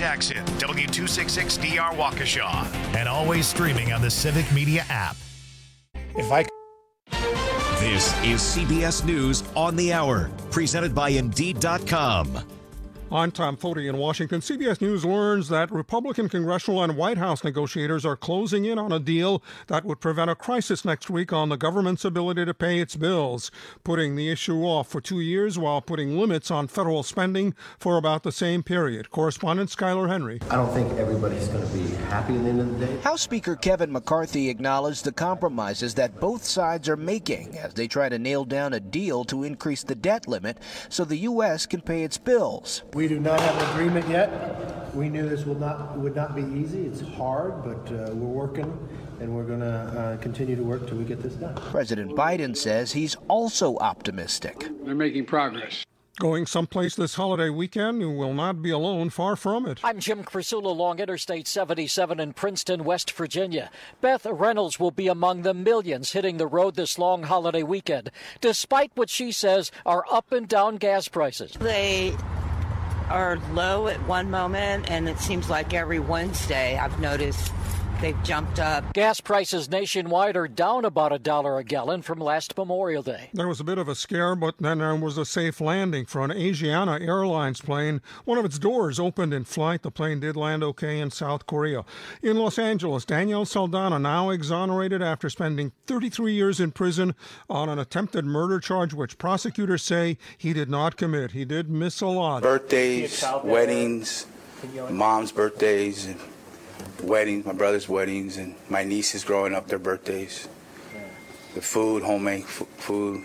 Jackson, W266DR Waukesha, and always streaming on the Civic Media app. This is CBS News on the Hour, presented by Indeed.com. I'm Tom Foti in Washington. CBS News learns that Republican congressional and White House negotiators are closing in on a deal that would prevent a crisis next week on the government's ability to pay its bills, putting the issue off for 2 years while putting limits on federal spending for about the same period. Correspondent Skylar Henry. I don't think everybody's going to be happy at the end of the day. House Speaker Kevin McCarthy acknowledged the compromises that both sides are making as they try to nail down a deal to increase the debt limit so the U.S. can pay its bills. We do not have an agreement yet. We knew this would not be easy. It's hard, but we're working, and we're going to continue to work till we get this done. President Biden says he's also optimistic. They're making progress. Going someplace this holiday weekend, you will not be alone, far from it. I'm Jim Crisula along Interstate 77 in Princeton, West Virginia. Beth Reynolds will be among the millions hitting the road this long holiday weekend, despite what she says are up and down gas prices. They are low at one moment, and it seems like every Wednesday I've noticed they've jumped up. Gas prices nationwide are down about $1 a gallon from last Memorial Day. There was a bit of a scare, but then there was a safe landing for an Asiana Airlines plane. One of its doors opened in flight. The plane did land okay in South Korea. In Los Angeles, Daniel Saldana, now exonerated after spending 33 years in prison on an attempted murder charge, which prosecutors say he did not commit. He did miss a lot. Birthdays, weddings, mom's birthdays, and weddings, my brother's weddings, and my nieces growing up, their birthdays. The food, homemade food,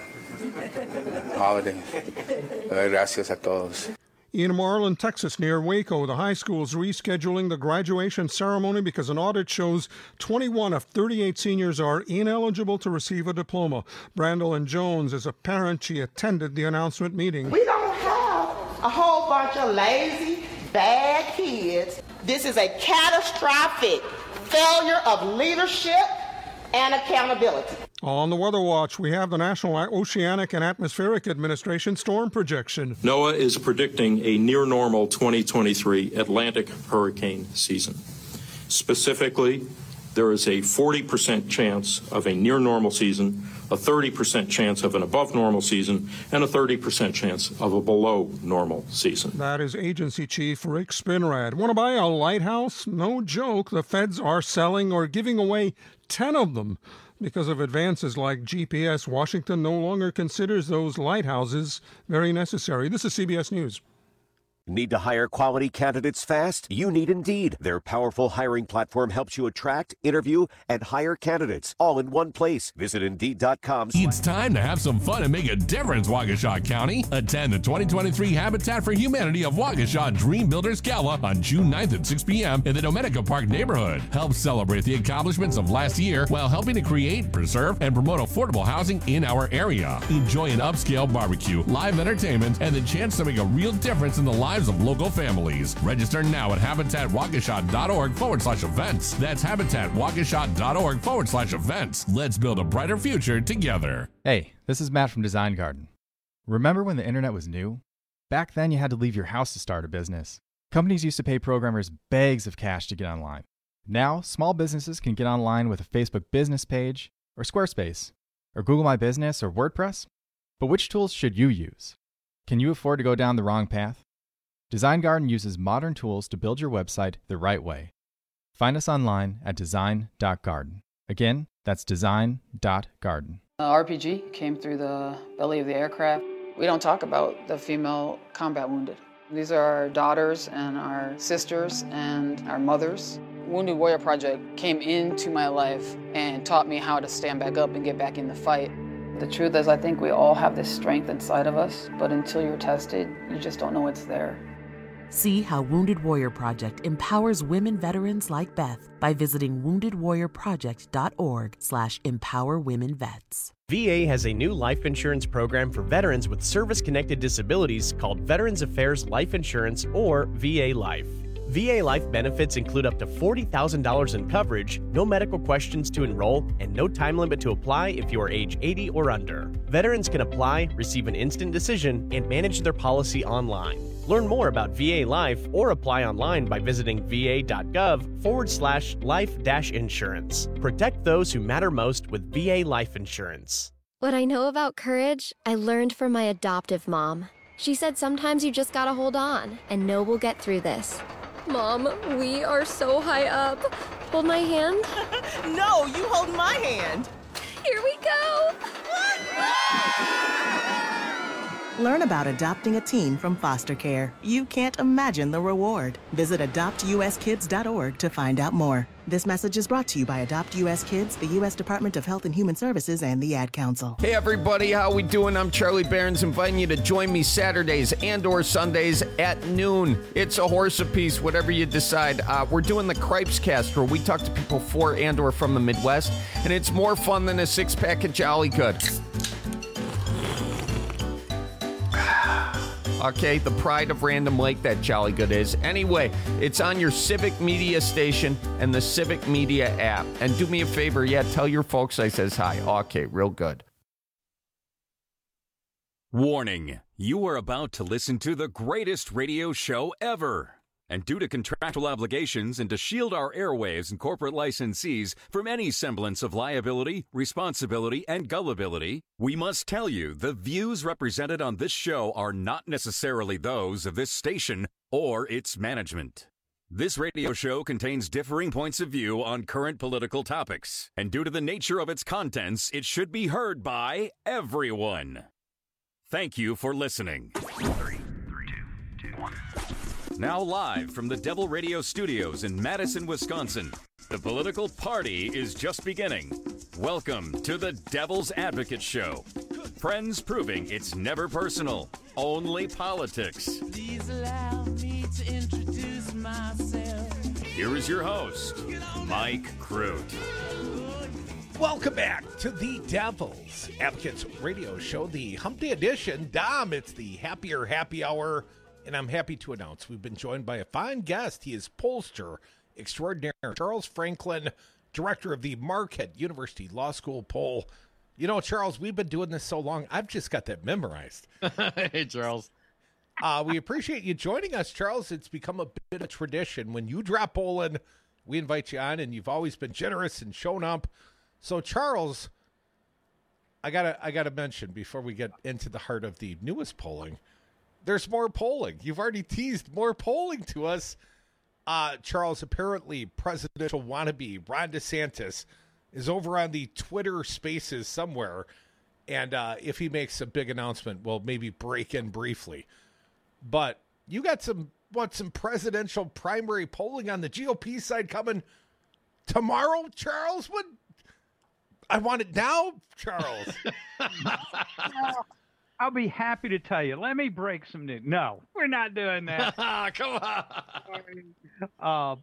holidays. Gracias a todos. In Marlin, Texas, near Waco, the high school is rescheduling the graduation ceremony because an audit shows 21 of 38 seniors are ineligible to receive a diploma. Brandolyn Jones is a parent. She attended the announcement meeting. We don't have a whole bunch of lazy, bad kids. This is a catastrophic failure of leadership and accountability. On the Weather Watch, we have the National Oceanic and Atmospheric Administration storm projection. NOAA is predicting a near-normal 2023 Atlantic hurricane season. Specifically, there is a 40% chance of a near-normal season, a 30% chance of an above-normal season, and a 30% chance of a below-normal season. That is Agency Chief Rick Spinrad. Want to buy a lighthouse? No joke. The feds are selling or giving away 10 of them. Because of advances like GPS, Washington no longer considers those lighthouses very necessary. This is CBS News. Need to hire quality candidates fast? You need Indeed. Their powerful hiring platform helps you attract, interview, and hire candidates all in one place. Visit Indeed.com. It's time to have some fun and make a difference, Waukesha County. Attend the 2023 Habitat for Humanity of Waukesha Dream Builders Gala on June 9th at 6 p.m. in the Domenica Park neighborhood. Help celebrate the accomplishments of last year while helping to create, preserve, and promote affordable housing in our area. Enjoy an upscale barbecue, live entertainment, and the chance to make a real difference in the lives of local families. Register now at habitatwaukesha.org/events. That's habitatwaukesha.org/events. Let's build a brighter future together. Hey, this is Matt from Design Garden. Remember when the internet was new? Back then you had to leave your house to start a business. Companies used to pay programmers bags of cash to get online. Now, small businesses can get online with a Facebook business page, or Squarespace, or Google My Business, or WordPress. But which tools should you use? Can you afford to go down the wrong path? Design Garden uses modern tools to build your website the right way. Find us online at design.garden. Again, that's design.garden. RPG came through the belly of the aircraft. We don't talk about the female combat wounded. These are our daughters and our sisters and our mothers. Wounded Warrior Project came into my life and taught me how to stand back up and get back in the fight. The truth is, I think we all have this strength inside of us, but until you're tested, you just don't know it's there. See how Wounded Warrior Project empowers women veterans like Beth by visiting woundedwarriorproject.org/empowerwomenvets. VA has a new life insurance program for veterans with service-connected disabilities called Veterans Affairs Life Insurance, or VA Life. VA life benefits include up to $40,000 in coverage, no medical questions to enroll, and no time limit to apply if you are age 80 or under. Veterans can apply, receive an instant decision, and manage their policy online. Learn more about VA Life or apply online by visiting va.gov/life-insurance. Protect those who matter most with VA Life Insurance. What I know about courage, I learned from my adoptive mom. She said sometimes you just gotta hold on and know we'll get through this. Mom, we are so high up. Hold my hand. No, you hold my hand. Here we go. Learn about adopting a teen from foster care. You can't imagine the reward. Visit adoptuskids.org to find out more. This message is brought to you by Adopt US Kids, the U.S. Department of Health and Human Services, and the Ad Council. Hey everybody, how we doing? I'm Charlie Behrens, inviting you to join me Saturdays and/or Sundays at noon. It's a horse apiece, whatever you decide. We're doing the Cripes Cast, where we talk to people for and/or from the Midwest, and it's more fun than a six-pack of Jolly Good. Okay, the pride of Random Lake, that Jolly Good is. Anyway, it's on your Civic Media station and the Civic Media app. And do me a favor, tell your folks I says hi. Okay, real good. Warning, you are about to listen to the greatest radio show ever. And due to contractual obligations and to shield our airwaves and corporate licensees from any semblance of liability, responsibility, and gullibility, we must tell you the views represented on this show are not necessarily those of this station or its management. This radio show contains differing points of view on current political topics, and due to the nature of its contents, it should be heard by everyone. Thank you for listening. 3, 2, 1. Now live from the Devil Radio Studios in Madison, Wisconsin, the political party is just beginning. Welcome to the Devil's Advocate Show. Friends proving it's never personal, only politics. Please allow me to introduce myself. Here is your host, Mike Crute. Welcome back to the Devil's Advocates Radio Show, the Hump Day edition. Dom, it's the Happier Happy Hour. And I'm happy to announce we've been joined by a fine guest. He is pollster extraordinaire Charles Franklin, director of the Marquette University Law School poll. You know, Charles, we've been doing this so long, I've just got that memorized. Hey, Charles. We appreciate you joining us, Charles. It's become a bit of tradition. When you drop polling, we invite you on, and you've always been generous and shown up. So, Charles, I gotta mention before we get into the heart of the newest polling, there's more polling. You've already teased more polling to us. Charles, apparently presidential wannabe Ron DeSantis is over on the Twitter Spaces somewhere. And if he makes a big announcement, we'll maybe break in briefly. But you got some presidential primary polling on the GOP side coming tomorrow, Charles? What? I want it now, Charles. I'll be happy to tell you. Let me break some news. No, we're not doing that. Come on.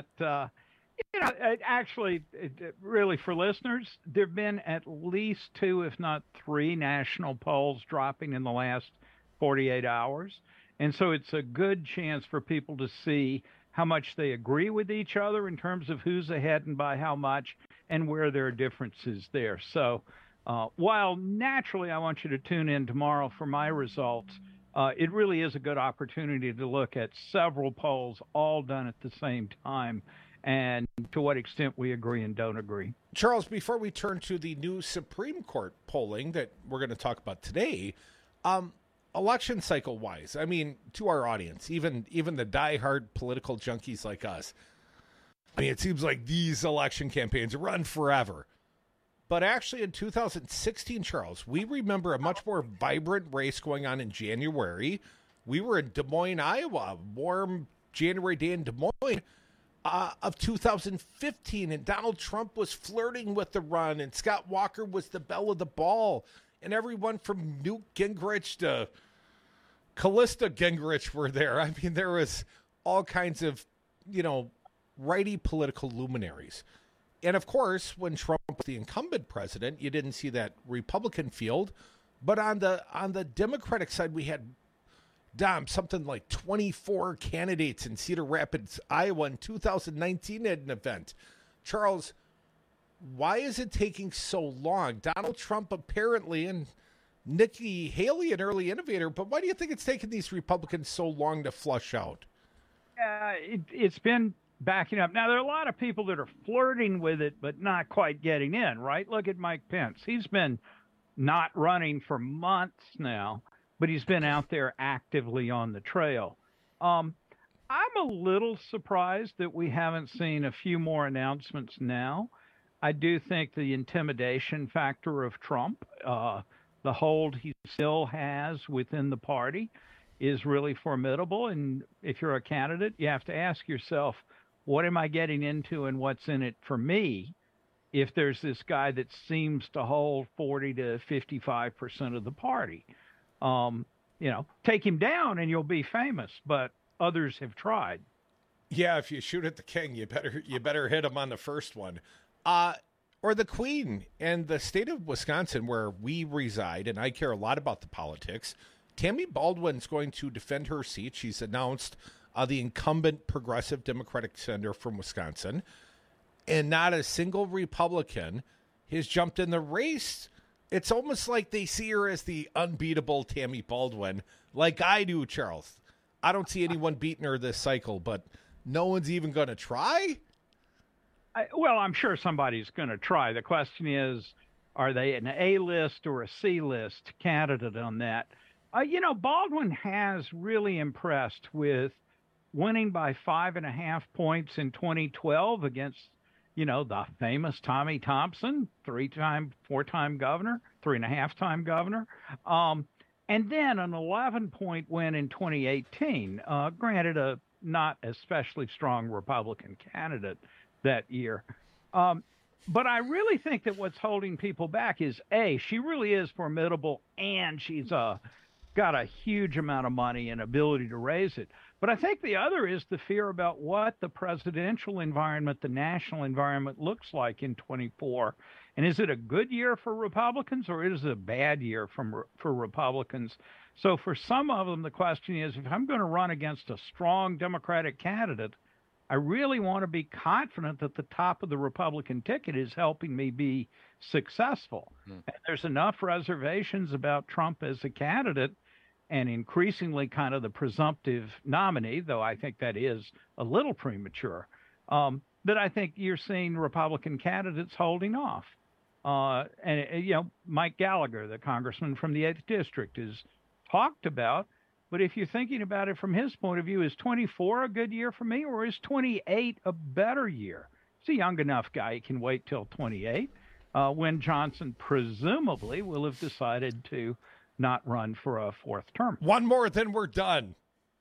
Actually, really for listeners, there have been at least 2, if not 3, national polls dropping in the last 48 hours. And so it's a good chance for people to see how much they agree with each other in terms of who's ahead and by how much and where there are differences there. So while naturally I want you to tune in tomorrow for my results, it really is a good opportunity to look at several polls all done at the same time and to what extent we agree and don't agree. Charles, before we turn to the new Supreme Court polling that we're going to talk about today, election cycle wise, I mean, to our audience, even the diehard political junkies like us, I mean, it seems like these election campaigns run forever. But actually in 2016, Charles, we remember a much more vibrant race going on in January. We were in Des Moines, Iowa, warm January day in Des Moines of 2015. And Donald Trump was flirting with the run, and Scott Walker was the belle of the ball. And everyone from Newt Gingrich to Callista Gingrich were there. I mean, there was all kinds of, righty political luminaries. And, of course, when Trump was the incumbent president, you didn't see that Republican field. But on the Democratic side, we had Dom, something like 24 candidates in Cedar Rapids, Iowa in 2019 at an event. Charles, why is it taking so long? Donald Trump apparently, and Nikki Haley, an early innovator, but why do you think it's taken these Republicans so long to flush out? It's been backing up. Now, there are a lot of people that are flirting with it, but not quite getting in, right? Look at Mike Pence. He's been not running for months now, but he's been out there actively on the trail. I'm a little surprised that we haven't seen a few more announcements now. I do think the intimidation factor of Trump, the hold he still has within the party, is really formidable. And if you're a candidate, you have to ask yourself, what am I getting into and what's in it for me if there's this guy that seems to hold 40 to 55% of the party? Take him down and you'll be famous, but others have tried. Yeah, if you shoot at the king, you better hit him on the first one. Or the Queen. And the state of Wisconsin, where we reside, and I care a lot about the politics, Tammy Baldwin's going to defend her seat. She's announced the incumbent progressive Democratic senator from Wisconsin, and not a single Republican has jumped in the race. It's almost like they see her as the unbeatable Tammy Baldwin, like I do, Charles. I don't see anyone beating her this cycle, but no one's even going to try? Well, I'm sure somebody's going to try. The question is, are they an A-list or a C-list candidate on that? Baldwin has really impressed with winning by 5.5 points in 2012 against, the famous Tommy Thompson, 4-time governor, 3.5-time governor. And then an 11-point win in 2018, granted a not especially strong Republican candidate that year. But I really think that what's holding people back is, A, she really is formidable, and she's got a huge amount of money and ability to raise it. But I think the other is the fear about what the presidential environment, the national environment looks like in 24. And is it a good year for Republicans or is it a bad year for Republicans? So for some of them, the question is, if I'm going to run against a strong Democratic candidate, I really want to be confident that the top of the Republican ticket is helping me be successful. And there's enough reservations about Trump as a candidate and increasingly kind of the presumptive nominee, though I think that is a little premature, that I think you're seeing Republican candidates holding off. Mike Gallagher, the congressman from the 8th District, is talked about. But if you're thinking about it from his point of view, is 24 a good year for me, or is 28 a better year? He's a young enough guy. He can wait till 28, when Johnson presumably will have decided to not run for a 4th term. One more, then we're done.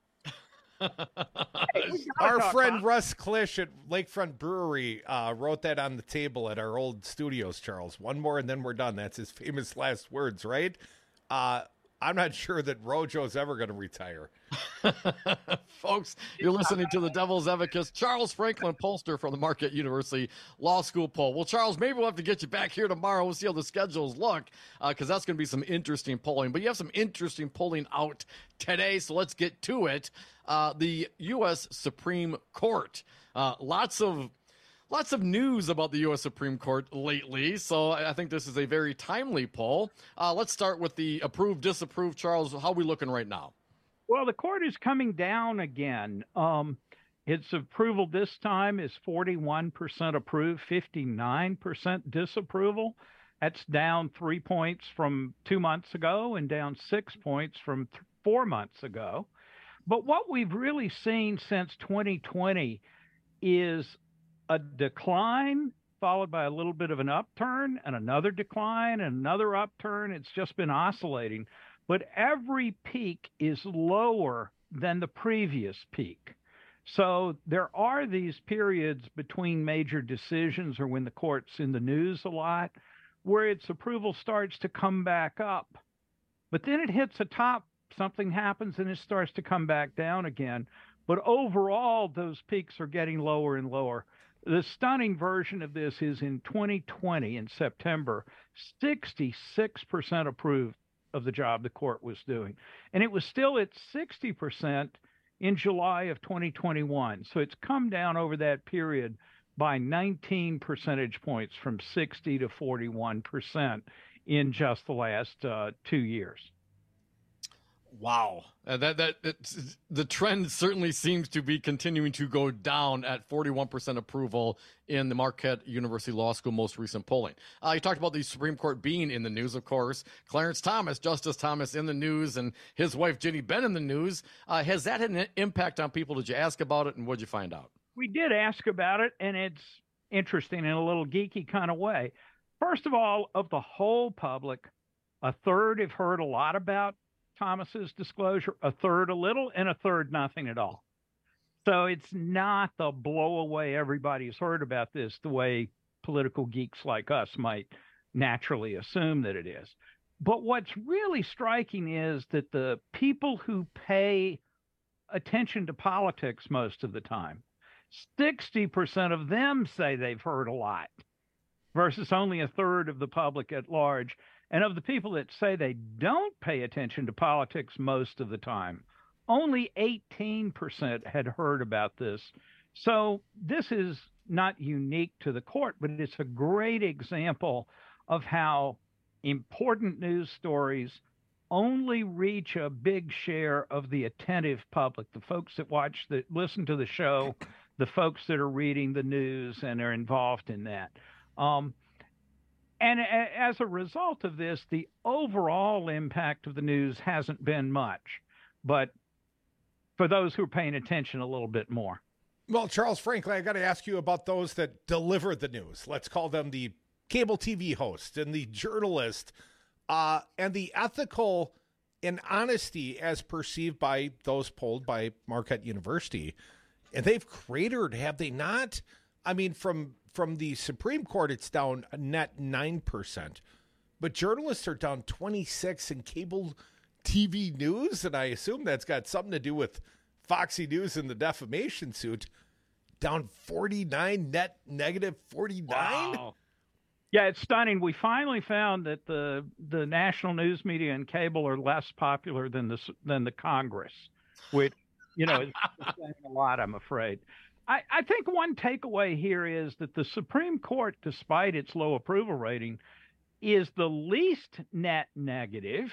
Our friend Russ Klisch at Lakefront Brewery wrote that on the table at our old studios, Charles. One more, and then we're done. That's his famous last words, right? I'm not sure that Rojo's ever going to retire. Folks, you're listening to the Devil's Advocate, Charles Franklin pollster from the Marquette University Law School poll. Well, Charles, maybe we'll have to get you back here tomorrow. We'll see how the schedules look, because that's going to be some interesting polling. But you have some interesting polling out today, so let's get to it. The U.S. Supreme Court. Lots of news about the U.S. Supreme Court lately, so I think this is a very timely poll. Let's start with the approved, disapproved. Charles, how are we looking right now? Well, the court is coming down again. Its approval this time is 41% approved, 59% disapproval. That's down 3 points from 2 months ago and down 6 points from 4 months ago. But what we've really seen since 2020 is a decline followed by a little bit of an upturn and another decline and another upturn. It's just been oscillating. But every peak is lower than the previous peak. So there are these periods between major decisions or when the court's in the news a lot where its approval starts to come back up. But then it hits a top, something happens, and it starts to come back down again. But overall, those peaks are getting lower and lower. The stunning version of this is in 2020, in September, 66% approved, of the job the court was doing. And it was still at 60% in July of 2021. So it's come down over that period by 19 percentage points from 60 to 41% in just the last 2 years. Wow. The trend certainly seems to be continuing to go down at 41% approval in the Marquette University Law School most recent polling. You talked about the Supreme Court being in the news, of course. Clarence Thomas, Justice Thomas, in the news, and his wife, Ginny Benn, in the news. Has that had an impact on people? Did you ask about it, and what did you find out? We did ask about it, and it's interesting in a little geeky kind of way. First of all, of the whole public, a third have heard a lot about Thomas's disclosure, a third a little, and a third nothing at all. So it's not the blow away everybody's heard about this the way political geeks like us might naturally assume that it is. But what's really striking is that the people who pay attention to politics most of the time, 60% of them say they've heard a lot, versus only a third of the public at large. And of the people that say they don't pay attention to politics most of the time, only 18% had heard about this. So this is not unique to the court, but it's a great example of how important news stories only reach a big share of the attentive public, the folks that listen to the show, the folks that are reading the news and are involved in that. And as a result of this, the overall impact of the news hasn't been much, but for those who are paying attention a little bit more. Well, Charles Franklin, I got to ask you about those that deliver the news. Let's call them the cable TV host and the journalist, and the ethical and honesty as perceived by those polled by Marquette University. And they've cratered, have they not? I mean, from the Supreme Court, it's down a net 9%. But journalists are down 26% in cable TV news, and I assume that's got something to do with Foxy News and the defamation suit. Down 49, net negative 49? Wow. Yeah, it's stunning. We finally found that the national news media and cable are less popular than the Congress, which, is saying a lot, I'm afraid. I think one takeaway here is that the Supreme Court, despite its low approval rating, is the least net negative,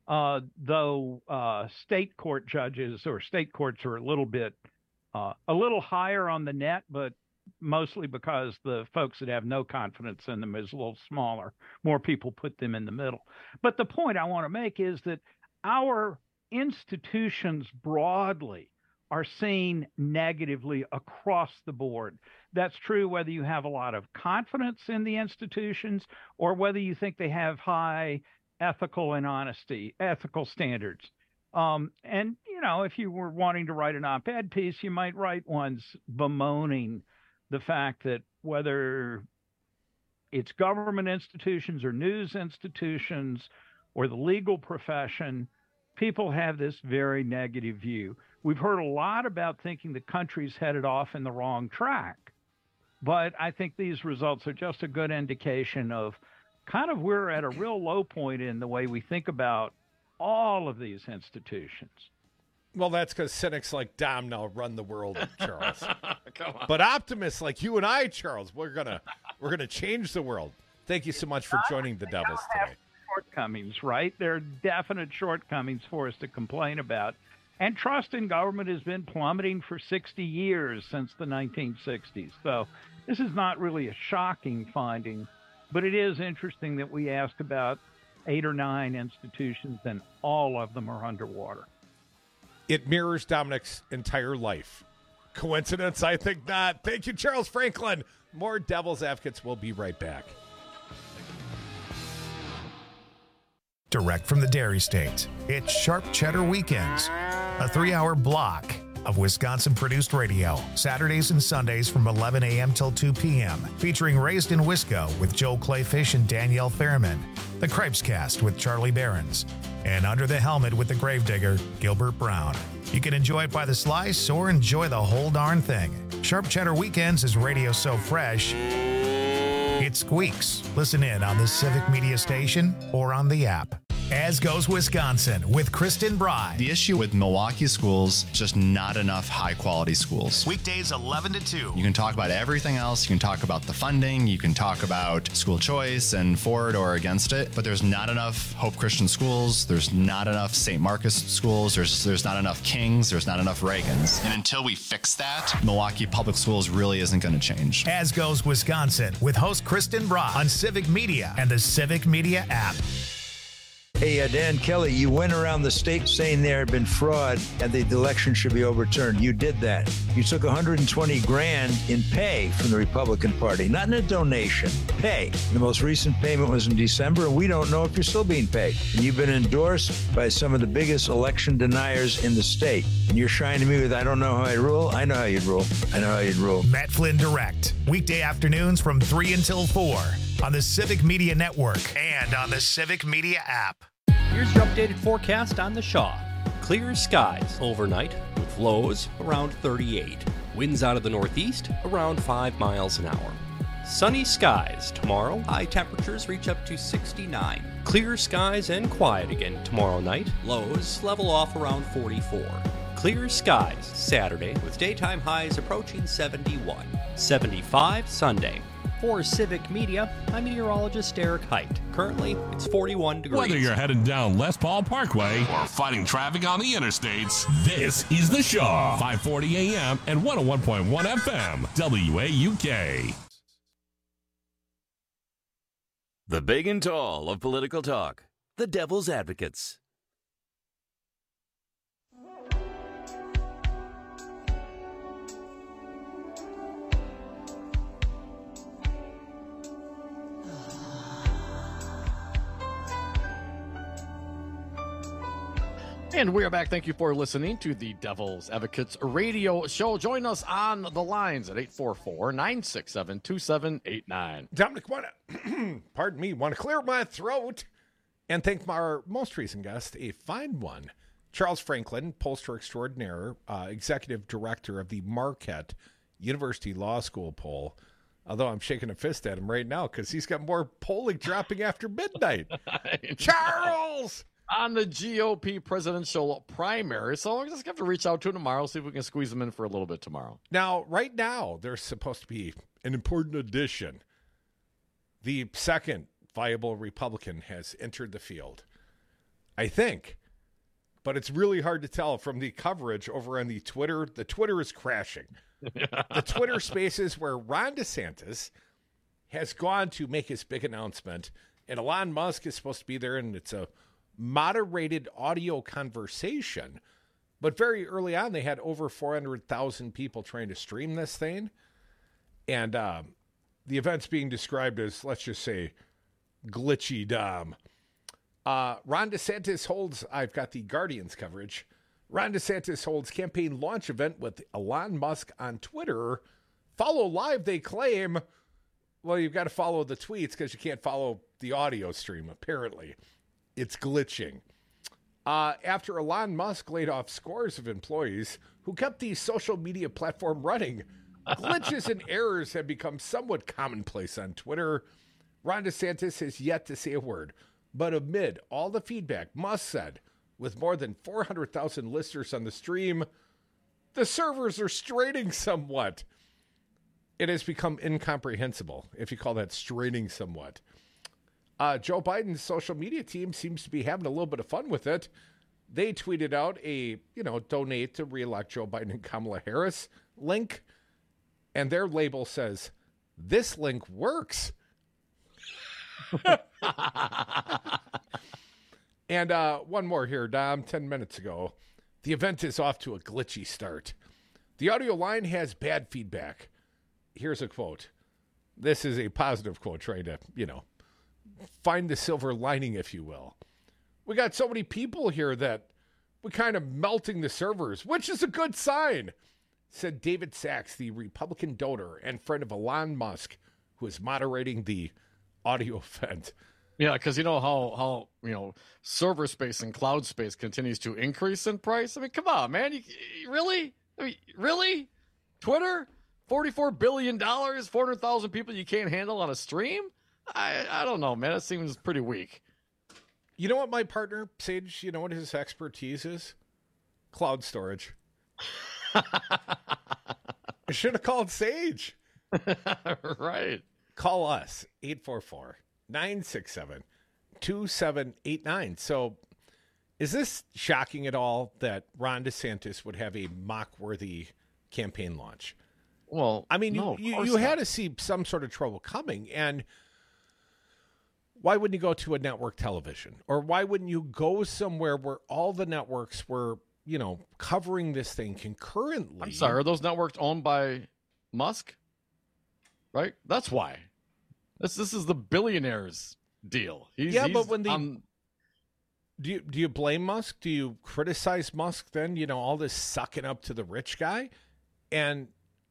though state court judges or state courts are a little higher on the net, but mostly because the folks that have no confidence in them is a little smaller. More people put them in the middle. But the point I want to make is that our institutions broadly are seen negatively across the board. That's true whether you have a lot of confidence in the institutions or whether you think they have high ethical standards. And, if you were wanting to write an op-ed piece, you might write ones bemoaning the fact that whether it's government institutions or news institutions or the legal profession, people have this very negative view. We've heard a lot about thinking the country's headed off in the wrong track, but I think these results are just a good indication of kind of we're at a real low point in the way we think about all of these institutions. Well, that's because cynics like Dom now run the world, Charles. Come on. But optimists like you and I, Charles, we're gonna change the world. Thank you so much for joining the Devils today. Shortcomings, right? There are definite shortcomings for us to complain about. And trust in government has been plummeting for 60 years since the 1960s. So this is not really a shocking finding, but it is interesting that we asked about 8 or 9 institutions and all of them are underwater. It mirrors Dominic's entire life. Coincidence? I think not. Thank you, Charles Franklin. More Devil's Advocates. We'll be right back. Direct from the Dairy State, it's Sharp Cheddar Weekends, a 3-hour block of Wisconsin-produced radio, Saturdays and Sundays from 11 a.m. till 2 p.m., featuring Raised in Wisco with Joe Clayfish and Danielle Fairman, The Cripes Cast with Charlie Behrens, and Under the Helmet with the Gravedigger, Gilbert Brown. You can enjoy it by the slice or enjoy the whole darn thing. Sharp Cheddar Weekends is radio so fresh, it squeaks. Listen in on the Civic Media Station or on the app. As Goes Wisconsin with Kristen Bride. The issue with Milwaukee schools, just not enough high-quality schools. Weekdays 11 to 2. You can talk about everything else. You can talk about the funding. You can talk about school choice and for it or against it. But there's not enough Hope Christian schools. There's not enough St. Marcus schools. There's not enough Kings. There's not enough Reagans. And until we fix that, Milwaukee Public Schools really isn't going to change. As Goes Wisconsin with host Kristen Bride on Civic Media and the Civic Media app. Hey, Dan Kelly, you went around the state saying there had been fraud and the election should be overturned. You did that. You took $120,000 in pay from the Republican Party, not in a donation, pay. The most recent payment was in December, and we don't know if you're still being paid. And you've been endorsed by some of the biggest election deniers in the state. And you're shining to me with, I don't know how I rule. I know how you'd rule. I know how you'd rule. Matt Flynn Direct, weekday afternoons from 3 until 4 on the Civic Media Network and on the Civic Media app. Here's your updated forecast on the Shaw. Clear skies overnight with lows around 38. Winds out of the northeast around 5 miles an hour. Sunny skies tomorrow. High temperatures reach up to 69. Clear skies and quiet again tomorrow night. Lows level off around 44. Clear skies Saturday with daytime highs approaching 71. 75 Sunday. For Civic Media, I'm meteorologist Eric Height. Currently, it's 41 degrees. Whether you're headed down Les Paul Parkway or fighting traffic on the interstates, this is The Shaw. 540 AM and 101.1 FM, WAUK. The big and tall of political talk. The Devil's Advocates. And we are back. Thank you for listening to the Devil's Advocates radio show. Join us on the lines at 844-967-2789. Dominic, want to clear my throat and thank our most recent guest, a fine one, Charles Franklin, pollster extraordinaire, executive director of the Marquette University Law School poll. Although I'm shaking a fist at him right now because he's got more polling dropping after midnight. Charles! On the GOP presidential primary. So we're just going to have to reach out to him tomorrow, see if we can squeeze him in for a little bit tomorrow. Now, right now, there's supposed to be an important addition. The second viable Republican has entered the field, I think. But it's really hard to tell from the coverage over on the Twitter. The Twitter is crashing. The Twitter spaces where Ron DeSantis has gone to make his big announcement, and Elon Musk is supposed to be there, and it's a moderated audio conversation, but very early on they had over 400,000 people trying to stream this thing, and the event's being described as, let's just say, glitchy Dom. Ron DeSantis holds, I've got the Guardian's coverage, Ron DeSantis holds campaign launch event with Elon Musk on Twitter. Follow live, they claim. Well, you've got to follow the tweets because you can't follow the audio stream, apparently. It's glitching. After Elon Musk laid off scores of employees who kept the social media platform running, glitches and errors have become somewhat commonplace on Twitter. Ron DeSantis has yet to say a word. But amid all the feedback, Musk said, with more than 400,000 listeners on the stream, the servers are straining somewhat. It has become incomprehensible, if you call that straining somewhat. Joe Biden's social media team seems to be having a little bit of fun with it. They tweeted out a, donate to re-elect Joe Biden and Kamala Harris link. And their label says, this link works. And one more here, Dom, 10 minutes ago. The event is off to a glitchy start. The audio line has bad feedback. Here's a quote. This is a positive quote, trying to, find the silver lining, if you will. We got so many people here that we're kind of melting the servers, which is a good sign, said David Sachs, the Republican donor and friend of Elon Musk, who is moderating the audio event. Yeah, because you know how server space and cloud space continues to increase in price. I mean, come on, man. You really? I mean, really? Twitter? $44 billion, 400,000 people you can't handle on a stream? I don't know, man. It seems pretty weak. You know what my partner, Sage, you know what his expertise is? Cloud storage. I should have called Sage. Right. Call us, 844-967-2789. So is this shocking at all that Ron DeSantis would have a mock-worthy campaign launch? Well, I mean, no, you had to see some sort of trouble coming. And why wouldn't you go to a network television? Or why wouldn't you go somewhere where all the networks were, you know, covering this thing concurrently? I'm sorry, are those networks owned by Musk? Right? That's why. This is the billionaires deal. But when they do you blame Musk? Do you criticize Musk then? You know, all this sucking up to the rich guy, and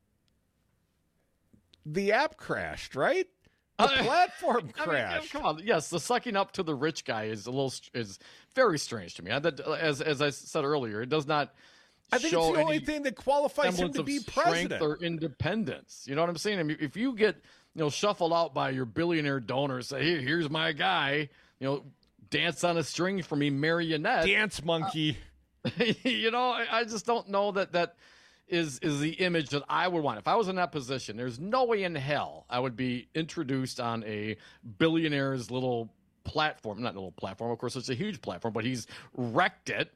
the app crashed, right? The platform crashed. Come on, yes, the sucking up to the rich guy is very strange to me. As I said earlier, it does not. I think it's the only thing that qualifies him to be president. Or independence. You know what I'm saying? I mean, if you get shuffled out by your billionaire donors, say, here's my guy, dance on a string for me, marionette, dance monkey. I just don't know that is the image that I would want. If I was in that position, there's no way in hell I would be introduced on a billionaire's little platform. Not a little platform, of course, it's a huge platform, but he's wrecked it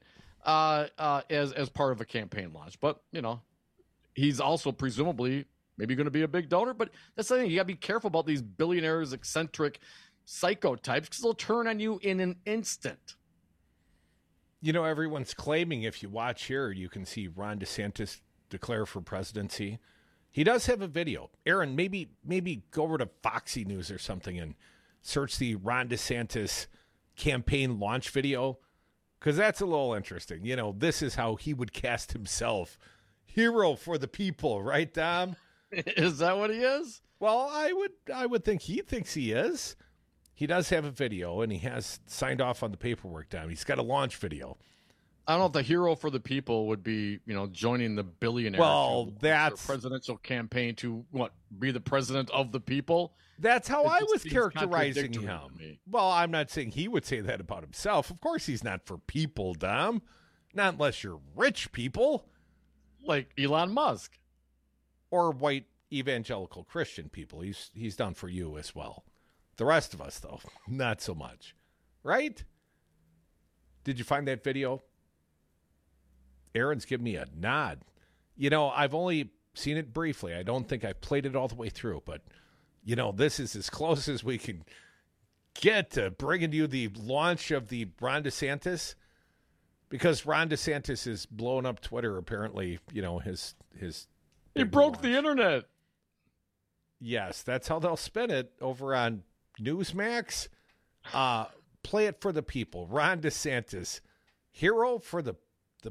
as part of a campaign launch. But, he's also presumably maybe going to be a big donor. But that's the thing. You got to be careful about these billionaires, eccentric psychotypes, because they'll turn on you in an instant. Everyone's claiming, if you watch here, you can see Ron DeSantis declare for presidency. He does have a video. Aaron, maybe go over to Foxy News or something and search the Ron DeSantis campaign launch video, because that's a little interesting. This is how he would cast himself. Hero for the people, right, Dom? Is that what he is? Well, I would think he thinks he is. He does have a video, and he has signed off on the paperwork, Dom. He's got a launch video. I don't know if the hero for the people would be, joining the billionaire. Well, that's presidential campaign to be the president of the people. That's how I was characterizing him. Well, I'm not saying he would say that about himself. Of course, he's not for people, Dom. Not unless you're rich people, like Elon Musk, or white evangelical Christian people. He's done for you as well. The rest of us, though, not so much. Right? Did you find that video? Aaron's giving me a nod. I've only seen it briefly. I don't think I played it all the way through, but, this is as close as we can get to bringing you the launch of the Ron DeSantis, because Ron DeSantis is blowing up Twitter, apparently, his he broke the internet. Yes, that's how they'll spin it over on Newsmax. Play it for the people. Ron DeSantis, hero for the people? ?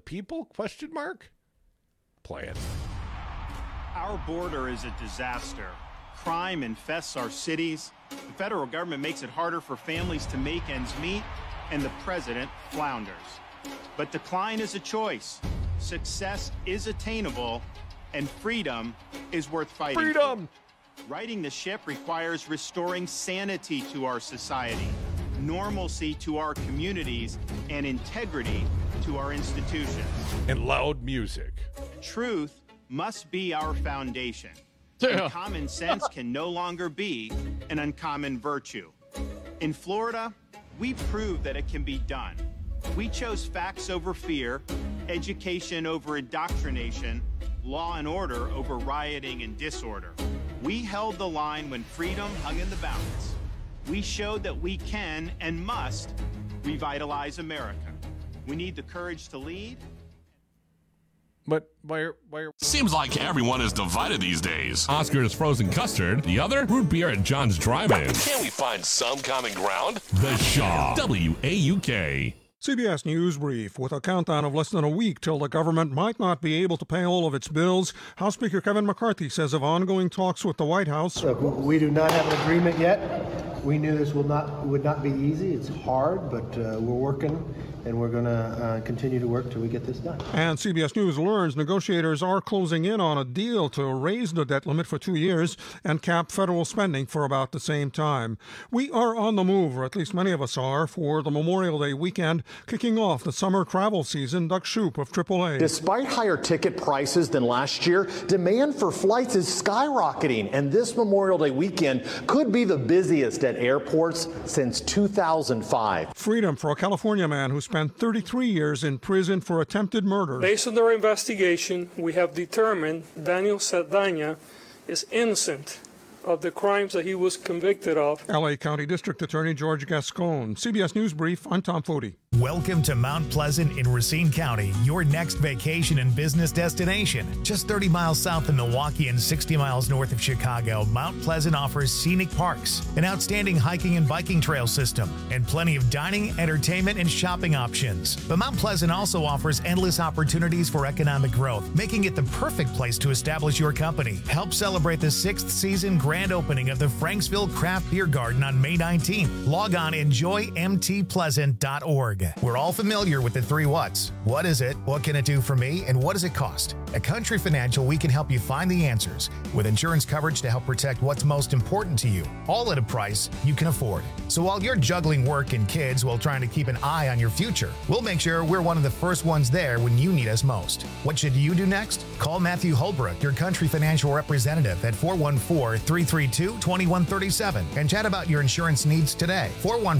Play it. Our border is a disaster. Crime infests our cities. The federal government makes it harder for families to make ends meet, and the president flounders. But decline is a choice. Success is attainable, and freedom is worth fighting. Freedom! Righting the ship requires restoring sanity to our society, normalcy to our communities, and integrity to our institutions. And loud music. Truth must be our foundation. And common sense can no longer be an uncommon virtue. In Florida, we proved that it can be done. We chose facts over fear, education over indoctrination, law and order over rioting and disorder. We held the line when freedom hung in the balance. We showed that we can and must revitalize America. We need the courage to lead. But why? Seems like everyone is divided these days. Oscar's frozen custard, the other root beer at John's Drive-In. Can't we find some common ground? The Shaw, WAUK. CBS News Brief. With a countdown of less than a week till the government might not be able to pay all of its bills, House Speaker Kevin McCarthy says of ongoing talks with the White House. Look, we do not have an agreement yet. We knew this would not be easy. It's hard, but we're working, and we're going to continue to work till we get this done. And CBS News learns negotiators are closing in on a deal to raise the debt limit for 2 years and cap federal spending for about the same time. We are on the move, or at least many of us are, for the Memorial Day weekend, kicking off the summer travel season. Doug Shoup of AAA. Despite higher ticket prices than last year, demand for flights is skyrocketing, and this Memorial Day weekend could be the busiest at airports since 2005. Freedom for a California man who spent 33 years in prison for attempted murder. Based on our investigation, we have determined Daniel Saldana is innocent of the crimes that he was convicted of. L.A. County District Attorney George Gascon. CBS News Brief, I'm Tom Foti. Welcome to Mount Pleasant in Racine County, your next vacation and business destination. Just 30 miles south of Milwaukee and 60 miles north of Chicago, Mount Pleasant offers scenic parks, an outstanding hiking and biking trail system, and plenty of dining, entertainment, and shopping options. But Mount Pleasant also offers endless opportunities for economic growth, making it the perfect place to establish your company. Help celebrate the 6th season grand opening of the Franksville Craft Beer Garden on May 19th. Log on enjoymtpleasant.org. We're all familiar with the 3 whats. What is it? What can it do for me? And what does it cost? At Country Financial, we can help you find the answers with insurance coverage to help protect what's most important to you, all at a price you can afford. So while you're juggling work and kids while trying to keep an eye on your future, we'll make sure we're one of the first ones there when you need us most. What should you do next? Call Matthew Holbrook, your Country Financial representative, at 414-332-2137 and chat about your insurance needs today.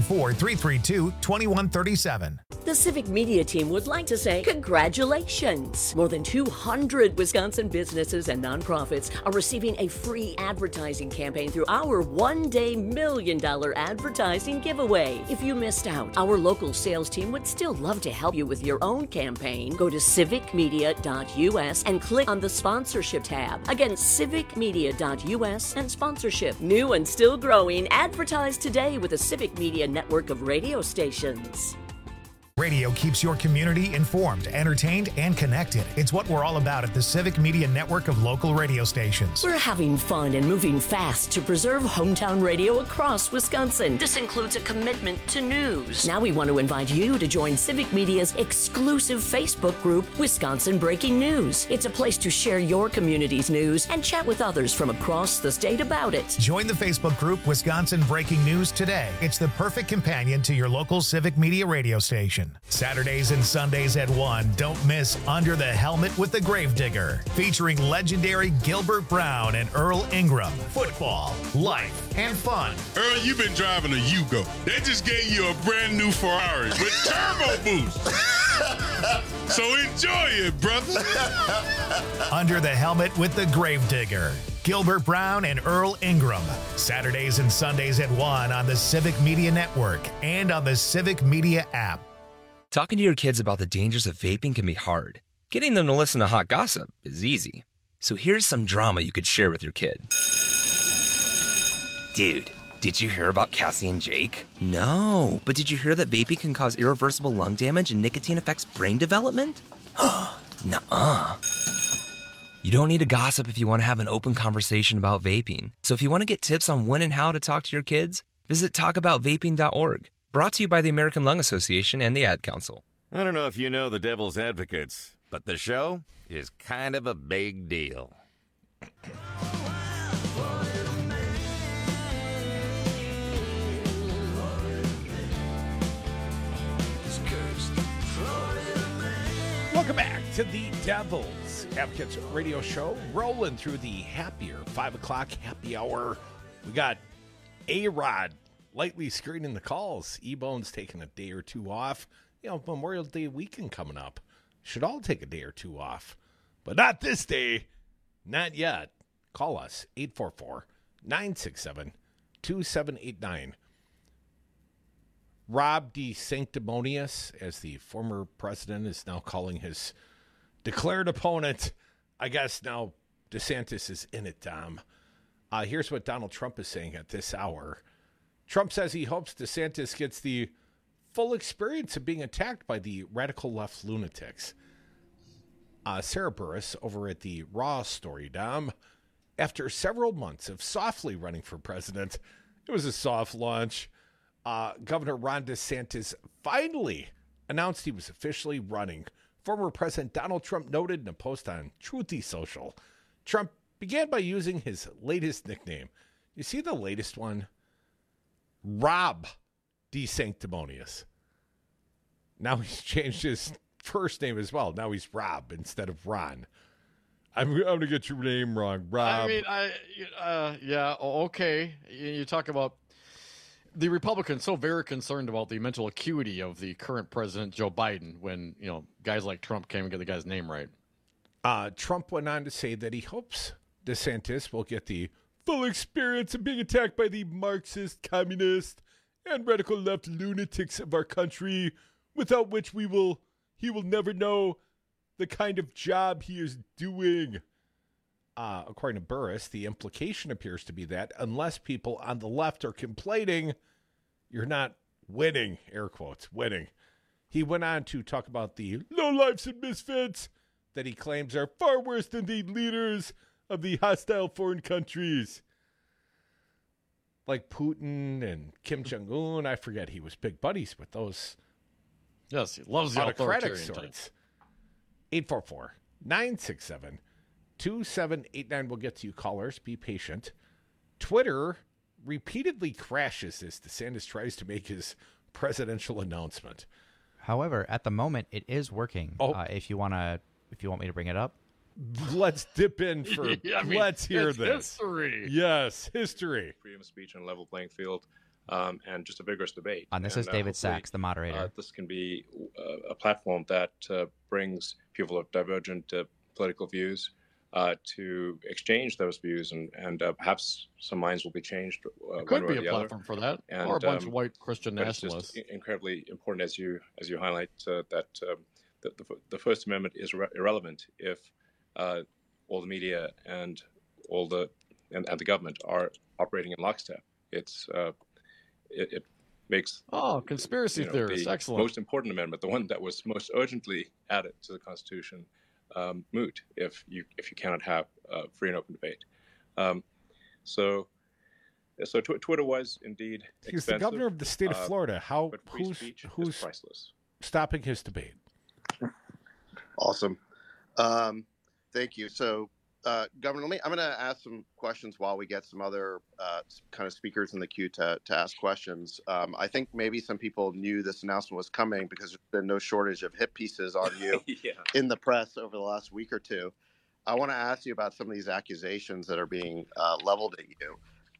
414-332-2137. The Civic Media team would like to say congratulations. More than 200 Wisconsin businesses and nonprofits are receiving a free advertising campaign through our one-day $1 million advertising giveaway. If you missed out, our local sales team would still love to help you with your own campaign. Go to civicmedia.us and click on the sponsorship tab. Again, civicmedia.us and sponsorship. New and still growing, advertise today with a Civic Media network of radio stations. Radio keeps your community informed, entertained, and connected. It's what we're all about at the Civic Media network of local radio stations. We're having fun and moving fast to preserve hometown radio across Wisconsin. This includes a commitment to news. Now we want to invite you to join Civic Media's exclusive Facebook group, Wisconsin Breaking News. It's a place to share your community's news and chat with others from across the state about it. Join the Facebook group Wisconsin Breaking News today. It's the perfect companion to your local Civic Media radio station. Saturdays and Sundays at 1, don't miss Under the Helmet with the Gravedigger, featuring legendary Gilbert Brown and Earl Ingram. Football, life, and fun. Earl, you've been driving a Yugo. They just gave you a brand new Ferrari with turbo boost. So enjoy it, brother. Under the Helmet with the Gravedigger. Gilbert Brown and Earl Ingram. Saturdays and Sundays at 1 on the Civic Media Network and on the Civic Media app. Talking to your kids about the dangers of vaping can be hard. Getting them to listen to hot gossip is easy. So here's some drama you could share with your kid. Dude, did you hear about Cassie and Jake? No, but did you hear that vaping can cause irreversible lung damage and nicotine affects brain development? Nuh-uh. You don't need to gossip if you want to have an open conversation about vaping. So if you want to get tips on when and how to talk to your kids, visit talkaboutvaping.org. Brought to you by the American Lung Association and the Ad Council. I don't know if you know the Devil's Advocates, but the show is kind of a big deal. Welcome back to the Devil's Advocates radio show, rolling through the happier 5 o'clock happy hour. We got A-Rod lightly screening the calls. E-Bone's taking a day or two off. You know, Memorial Day weekend coming up. Should all take a day or two off. But not this day. Not yet. Call us, 844-967-2789. Rob DeSanctimonious, as the former president is now calling his declared opponent. I guess now DeSantis is in it, Dom. Here's what Donald Trump is saying at this hour. Trump says he hopes DeSantis gets the full experience of being attacked by the radical left lunatics. Sarah Burris over at the Raw story, Dom. After several months of softly running for president, It was a soft launch. Governor Ron DeSantis finally announced he was officially running. Former President Donald Trump noted in a post on Truthy Social. Trump began by using his latest nickname. You see the latest one? Rob DeSanctimonious. Now he's changed his first name as well. Now he's Rob instead of Ron. I'm going to get your name wrong, Rob. I mean, yeah, okay. You talk about the Republicans so very concerned about the mental acuity of the current president, Joe Biden, when, guys like Trump can't even get the guy's name right. Trump went on to say that he hopes DeSantis will get the full experience of being attacked by the Marxist, communist, and radical left lunatics of our country, without which he will never know the kind of job he is doing. According to Burris, the implication appears to be that unless people on the left are complaining, you're not winning, air quotes, winning. He went on to talk about the lowlifes and misfits that he claims are far worse than the leaders of the hostile foreign countries. Like Putin and Kim Jong-un. I forget he was big buddies with those. Yes, he loves the autocratic authoritarian sorts. 844-967-2789. We'll get to you callers. Be patient. Twitter repeatedly crashes as DeSantis tries to make his presidential announcement. However, at the moment, it is working. If you want me to bring it up, let's dip in for. Let's hear this. History. Yes, history. Freedom of speech on a level playing field, and just a vigorous debate. And this is David Sachs, the moderator. This can be a platform that brings people of divergent political views to exchange those views, and perhaps some minds will be changed. It could be a platform for that, and, or a bunch of white Christian nationalists. It's just incredibly important, as you highlight, that the First Amendment is irrelevant if all the media and all the government are operating in lockstep. It makes conspiracy theorists, the excellent, most important amendment, the one that was most urgently added to the Constitution, moot if you cannot have free and open debate. So Twitter was indeed expensive. He's the governor of the state of Florida. Who's priceless? Stopping his debate? Awesome. Thank you. So, Governor, I'm going to ask some questions while we get some other kind of speakers in the queue to ask questions. I think maybe some people knew this announcement was coming because there's been no shortage of hit pieces on you in the press over the last week or two. I want to ask you about some of these accusations that are being leveled at you.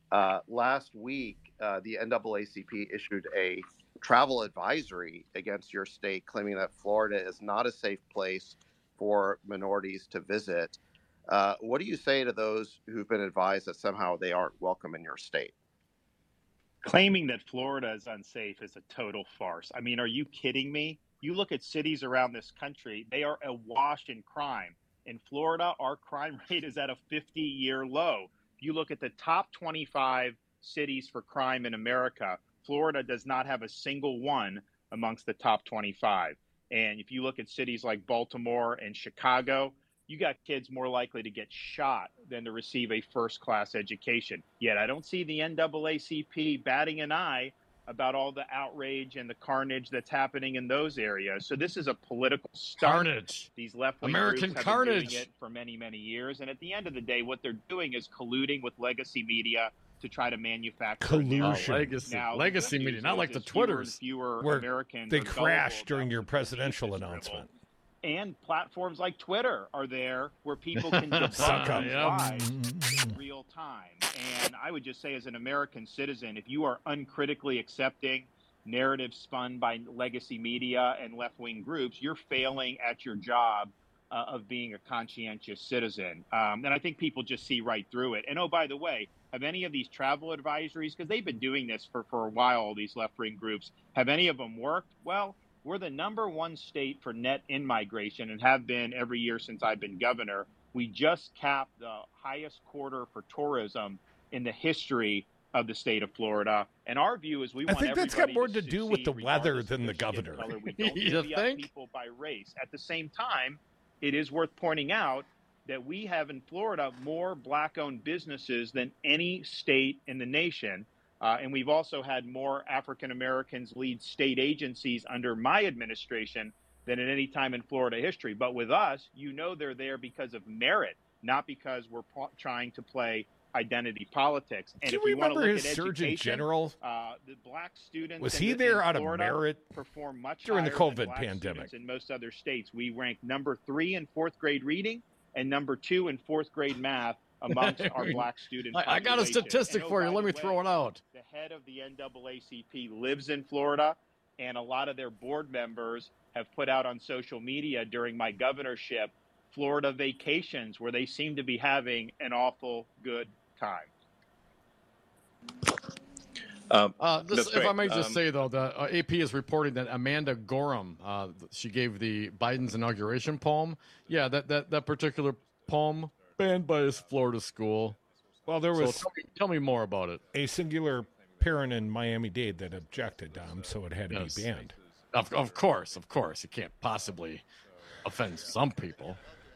Last week, the NAACP issued a travel advisory against your state, claiming that Florida is not a safe place for minorities to visit. What do you say to those who've been advised that somehow they aren't welcome in your state? Claiming that Florida is unsafe is a total farce. I mean, are you kidding me? You look at cities around this country, they are awash in crime. In Florida, our crime rate is at a 50-year low. If you look at the top 25 cities for crime in America, Florida does not have a single one amongst the top 25. And if you look at cities like Baltimore and Chicago, you got kids more likely to get shot than to receive a first-class education. Yet I don't see the NAACP batting an eye about all the outrage and the carnage that's happening in those areas. So this is a political stunt. Carnage. These left-wing American groups carnage. have been doing it for many, many years. And at the end of the day, what they're doing is colluding with legacy media to try to manufacture collusion. Legacy media, not like the Twitters. Fewer where Americans they crashed during your presidential announcement. And platforms like Twitter are there where people can debunk these lies in real time. And I would just say, as an American citizen, if you are uncritically accepting narratives spun by legacy media and left-wing groups, you're failing at your job of being a conscientious citizen. And I think people just see right through it. And oh, by the way, have any of these travel advisories, because they've been doing this for a while, all these left-wing groups, have any of them worked? Well, we're the #1 state for net in-migration and have been every year since I've been governor. We just capped the highest quarter for tourism in the history of the state of Florida. And our view is we want everybody that's got more to do with the weather than the governor. We don't divvy up people by race. At the same time, it is worth pointing out that we have in Florida more black-owned businesses than any state in the nation. And we've also had more African Americans lead state agencies under my administration than at any time in Florida history. But with us, they're there because of merit, not because we're trying to play identity politics. And do you remember his Surgeon General? The black students was he there out of Florida merit perform much during the higher than COVID black pandemic? In most other states, we rank number 3 in 4th grade reading and number 2 in 4th grade math amongst our black student population. I got a statistic for you. Let me throw it out. The head of the NAACP lives in Florida, and a lot of their board members have put out on social media during my governorship Florida vacations where they seem to be having an awful good time. If I may just say, though, the AP is reporting that Amanda Gorham, she gave the Biden's inauguration poem. Yeah, that particular poem banned by his Florida school. Well, there was. So tell me more about it. A singular parent in Miami-Dade that objected, so it had to be banned. Of course. It can't possibly offend some people.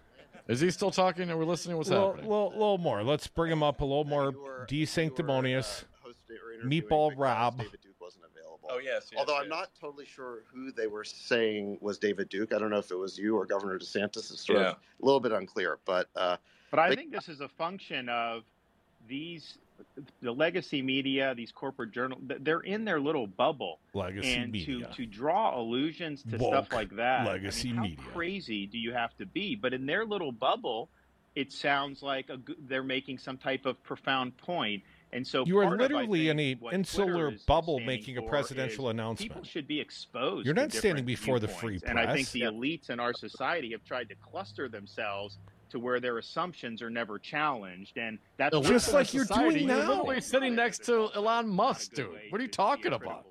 Is he still talking? Are we listening? What's happening? Little more. Let's bring him up a little more. De-sanctimonious. Meatball Rob. David Duke wasn't available. Oh, yes. Although I'm not totally sure who they were saying was David Duke. I don't know if it was you or Governor DeSantis. It's sort of a little bit unclear. But I think this is a function of the legacy media, these corporate journals. They're in their little bubble. Legacy media. To draw allusions to stuff like that. Legacy media. How crazy do you have to be? But in their little bubble, it sounds like they're making some type of profound point. And so you are literally in an insular bubble making a presidential announcement. People should be exposed. You're not standing before the free press. And I think the elites in our society have tried to cluster themselves to where their assumptions are never challenged, and that's just like you're doing now. You're literally sitting next to Elon Musk, dude. What are you talking about?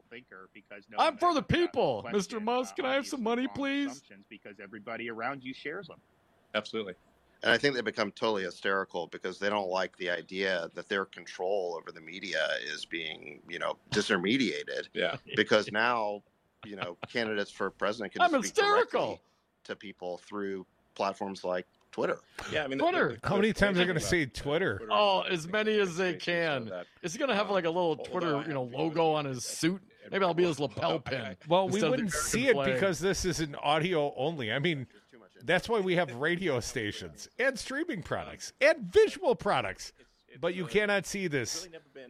I'm for the people, Mr. Musk. Can I have some money, please? Because everybody around you shares them. Absolutely. And I think they become totally hysterical because they don't like the idea that their control over the media is being, disintermediated. Yeah. Because now, candidates for president can speak directly to people through platforms like Twitter. Yeah, I mean, Twitter. How many times are they going to say Twitter? Oh, as many as they can. Is he going to have like a little Twitter, logo on his suit? Maybe I'll be his lapel pin. Well, we wouldn't see it because this is an audio only. I mean, that's why we have radio stations and streaming products and visual products. But you cannot see this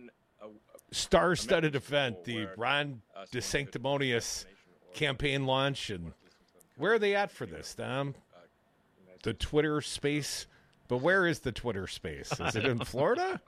star-studded event, the Ron DeSanctimonious campaign launch. And where are they at for this, Tom? The Twitter space? But where is the Twitter space? Is it in Florida? And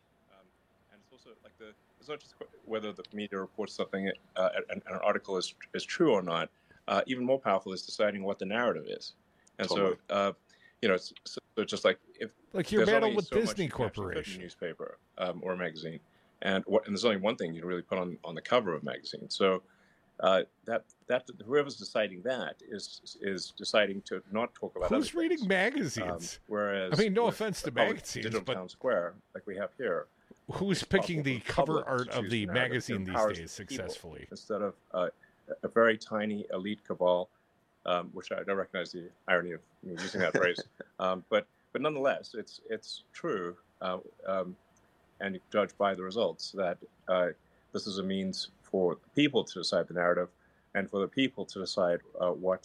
it's also like it's not just whether the media reports something, an article is true or not. Even more powerful is deciding what the narrative is. And so, it's just like if your battle with Disney Corporation, newspaper or a magazine, and there's only one thing you really put on the cover of a magazine. So that whoever's deciding that is deciding to not talk about. Who's reading magazines? Whereas, no offense to magazines, Digital Town Square, like we have here, who's picking the cover art of the magazine these days successfully instead of a very tiny elite cabal? Which I don't recognize the irony of me using that phrase, but nonetheless, it's true, and you judge by the results that this is a means for the people to decide the narrative, and for the people to decide what.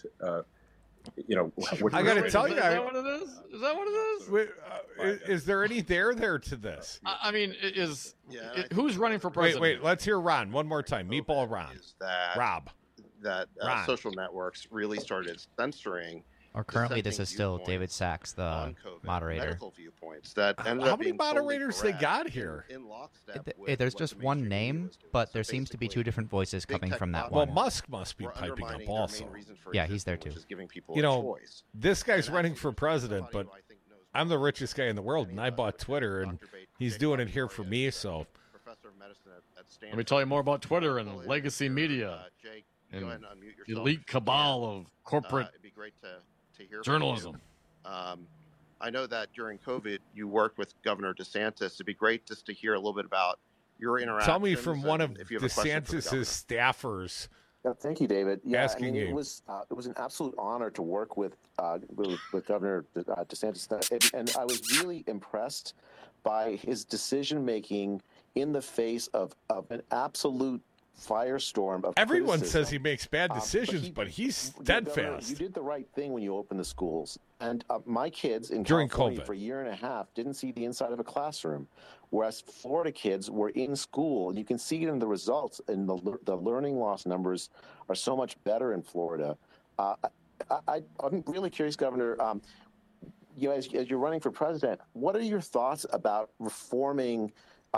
I got to tell you, is that what it is? Is that what it is? Is there any there to this? I mean, who's running for president? Wait, let's hear Ron one more time. Meatball Ron. Rob. That social networks really started censoring. Or currently, this is still David Sachs, the moderator. Medical viewpoints that how many moderators they got here? There's just one name, but there seems to be two different voices coming from that one. Well, Musk must be piping up also. Yeah, he's there too. This guy's running for president, but I'm the richest guy in the world, and I bought Twitter, and he's doing it here for me. So let me tell you more about Twitter and legacy media. And elite cabal of corporate it'd be great to hear journalism. I know that during COVID you worked with Governor DeSantis. It'd be great just to hear a little bit about your interactions. Tell me from one of DeSantis's staffers. Yeah, thank you, David. Yeah, it was an absolute honor to work with Governor DeSantis, and I was really impressed by his decision making in the face of an absolute firestorm of everyone criticism. says he makes bad decisions, but he's steadfast. Governor, you did the right thing when you opened the schools. And my kids in during California COVID for a year and a half didn't see the inside of a classroom, whereas Florida kids were in school. And you can see it in the results, and the learning loss numbers are so much better in Florida. I'm really curious, Governor, as you're running for president, what are your thoughts about reforming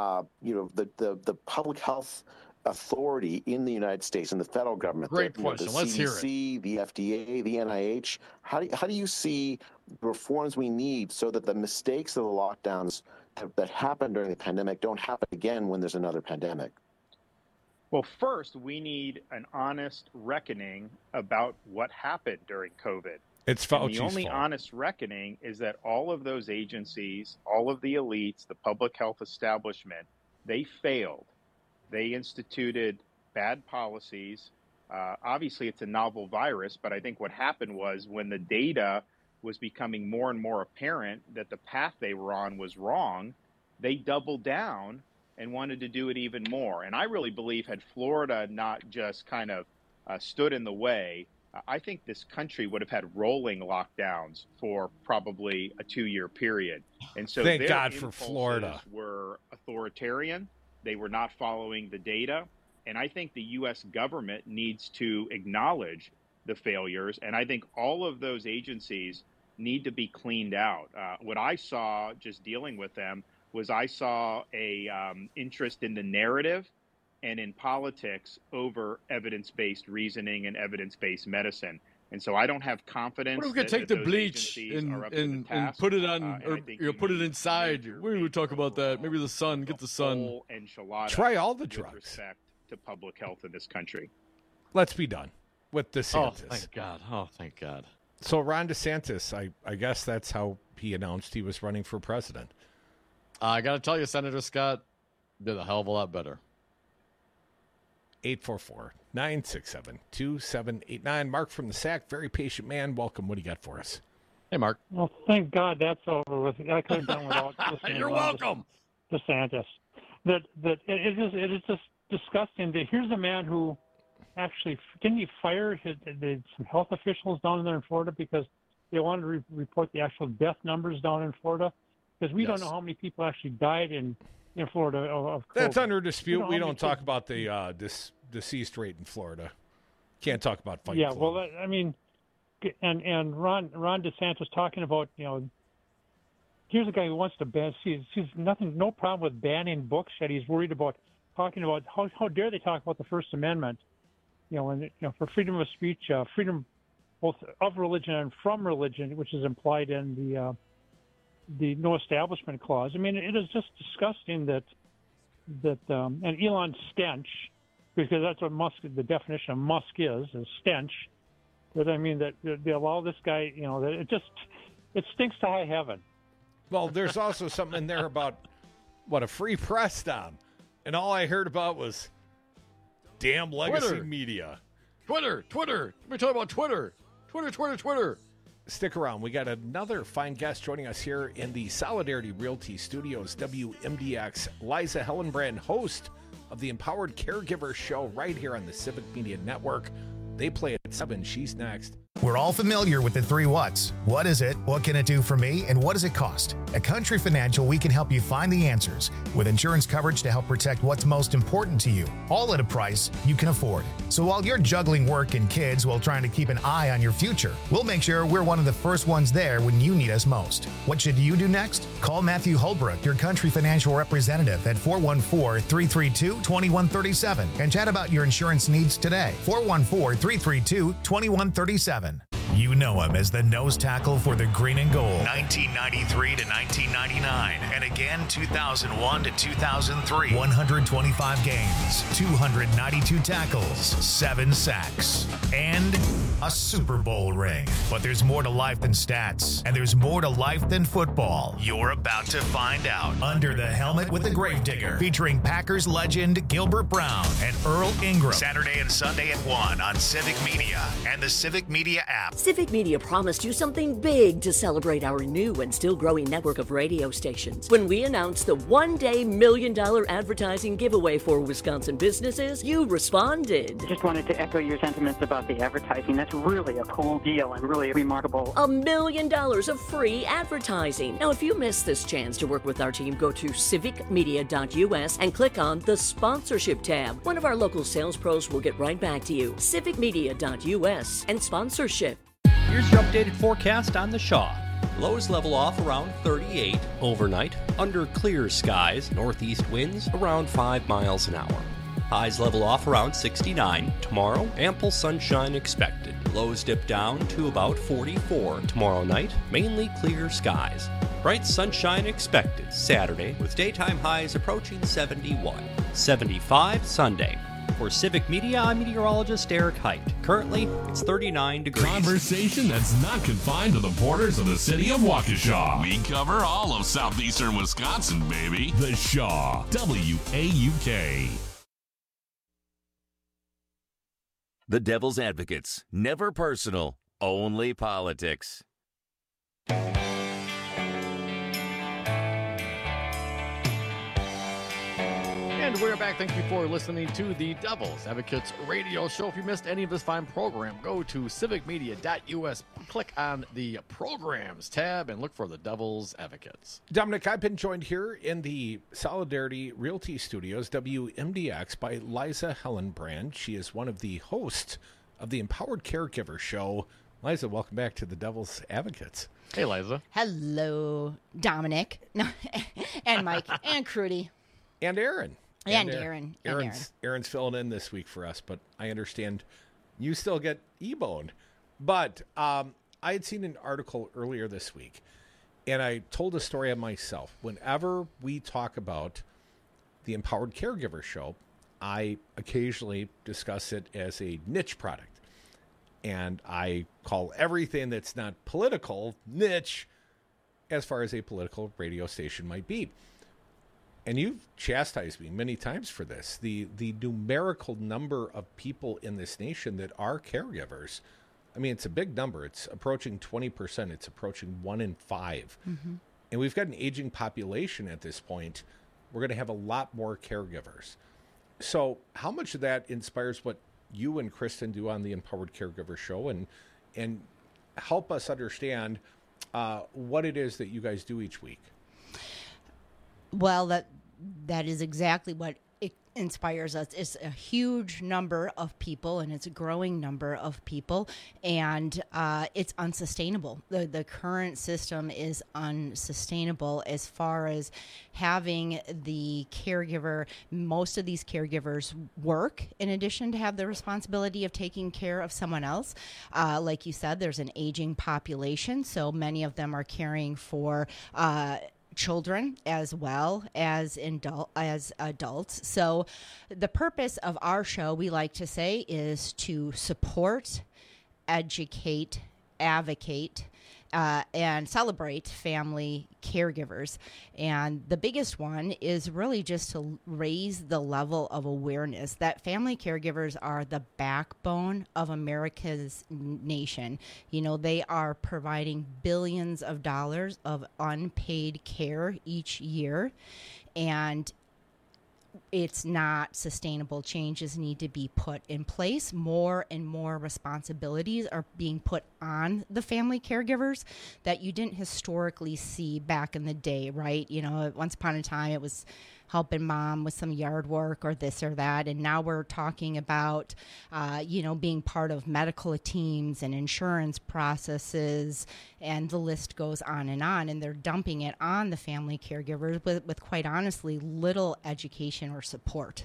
the public health authority in the United States and the federal government? Great question. Let's hear it. The CDC, the FDA, the NIH. How do you see the reforms we need so that the mistakes of the lockdowns that happened during the pandemic don't happen again when there's another pandemic? Well, first, we need an honest reckoning about what happened during COVID. It's Fauci's and the only fault. honest reckoning is that all of those agencies, all of the elites, the public health establishment, they failed. They instituted bad policies. Obviously, it's a novel virus, but I think what happened was when the data was becoming more and more apparent that the path they were on was wrong, they doubled down and wanted to do it even more. And I really believe had Florida not just kind of stood in the way, I think this country would have had rolling lockdowns for probably a 2-year period. And so thank their God for Florida were authoritarian. They were not following the data. And I think the U.S. government needs to acknowledge the failures. And I think all of those agencies need to be cleaned out. What I saw just dealing with them was I saw a interest in the narrative and in politics over evidence-based reasoning and evidence-based medicine. And so I don't have confidence. What if we could take the bleach and put it on, or put it inside? We would talk about that. Maybe the sun, get the sun. Try all the drugs. With respect to public health in this country. Let's be done with DeSantis. Oh, thank God. Oh, thank God. So Ron DeSantis, I guess that's how he announced he was running for president. I got to tell you, Senator Scott did a hell of a lot better. 844-967-2789. Mark from the SAC, very patient man. Welcome. What do you got for us? Hey, Mark. Well, thank God that's over with. I could have done without listening. You're welcome. DeSantis. It is just disgusting. Here's a man who actually didn't he fire some health officials down there in Florida because they wanted to report the actual death numbers down in Florida, because we don't know how many people actually died in Florida of COVID. That's under dispute. We don't talk about the deceased rate in Florida. Can't talk about Fight Club. Well, I mean, and Ron DeSantis talking about, here's a guy who wants to ban. He's no problem with banning books, yet he's worried about talking about how dare they talk about the First Amendment, for freedom of speech, freedom both of religion and from religion, which is implied in the No Establishment Clause. I mean, it is just disgusting that and Elon stench, because that's what the definition of Musk is stench. But I mean that they allow this guy, that it stinks to high heaven. Well, there's also something in there about what a free press, Dom, and all I heard about was damn legacy media. Twitter. Let me talk about Twitter. Twitter. Stick around. We got another fine guest joining us here in the Solidarity Realty Studios. WMDX, Liza Hellenbrand, host of the Empowered Caregiver Show right here on the Civic Media Network. They play at 7. She's next. We're all familiar with the 3 whats. What is it? What can it do for me? And what does it cost? At Country Financial, we can help you find the answers with insurance coverage to help protect what's most important to you, all at a price you can afford. So while you're juggling work and kids while trying to keep an eye on your future, we'll make sure we're one of the first ones there when you need us most. What should you do next? Call Matthew Holbrook, your Country Financial representative, at 414-332-2137 and chat about your insurance needs today. 414-332-2137. You know him as the nose tackle for the green and gold. 1993 to 1999. And again, 2001 to 2003. 125 games, 292 tackles, 7 sacks, and a Super Bowl ring. But there's more to life than stats. And there's more to life than football. You're about to find out. Under the Helmet with the Gravedigger. Featuring Packers legend Gilbert Brown and Earl Ingram. Saturday and Sunday at 1 on Civic Media and the Civic Media app. Civic Media promised you something big to celebrate our new and still growing network of radio stations. When we announced the one-day $1 million advertising giveaway for Wisconsin businesses, you responded. Just wanted to echo your sentiments about the advertising. That's really a cool deal and really remarkable. $1 million of free advertising. Now, if you missed this chance to work with our team, go to civicmedia.us and click on the sponsorship tab. One of our local sales pros will get right back to you. civicmedia.us and sponsorship. Here's your updated forecast on the Shaw. Lows level off around 38 overnight, under clear skies, northeast winds around 5 miles an hour. Highs level off around 69. Tomorrow, ample sunshine expected. Lows dip down to about 44 tomorrow night, mainly clear skies. Bright sunshine expected Saturday, with daytime highs approaching 71. 75 Sunday. For Civic Media, I'm meteorologist Eric Height. Currently, it's 39 degrees. Conversation that's not confined to the borders of the city of Waukesha. We cover all of southeastern Wisconsin, baby. The Shaw, WAUK. The Devil's Advocates. Never personal, only politics. And we're back. Thank you for listening to the Devil's Advocates radio show. If you missed any of this fine program, go to civicmedia.us, click on the Programs tab, and look for the Devil's Advocates. Dominic, I've been joined here in the Solidarity Realty Studios, WMDX, by Liza Hellenbrand. She is one of the hosts of the Empowered Caregiver Show. Liza, welcome back to the Devil's Advocates. Hey, Liza. Hello, Dominic, and Mike, and Crudy. And Aaron. And Aaron. Aaron's filling in this week for us, but I understand you still get E-boned. But I had seen an article earlier this week, and I told a story of myself. Whenever we talk about the Empowered Caregiver Show, I occasionally discuss it as a niche product. And I call everything that's not political niche, as far as a political radio station might be. And you've chastised me many times for this. The numerical number of people in this nation that are caregivers, I mean, it's a big number. It's approaching 20%. It's approaching 1 in 5. Mm-hmm. And we've got an aging population at this point. We're going to have a lot more caregivers. So how much of that inspires what you and Kristen do on the Empowered Caregiver Show, and help us understand what it is that you guys do each week? Well, that is exactly what it inspires us. It's a huge number of people, and it's a growing number of people, and it's unsustainable. The current system is unsustainable as far as having the caregiver. Most of these caregivers work in addition to have the responsibility of taking care of someone else. Like you said, there's an aging population, so many of them are caring for children as well as adults. So the purpose of our show, we like to say, is to support, educate, advocate, and celebrate family caregivers. And the biggest one is really just to raise the level of awareness that family caregivers are the backbone of America's nation. You know, they are providing billions of dollars of unpaid care each year, and it's not sustainable. Changes need to be put in place. More and more responsibilities are being put on the family caregivers that you didn't historically see back in the day, right? You know, once upon a time it was helping mom with some yard work or this or that. And now we're talking about, being part of medical teams and insurance processes, and the list goes on. And they're dumping it on the family caregivers with quite honestly, little education or support.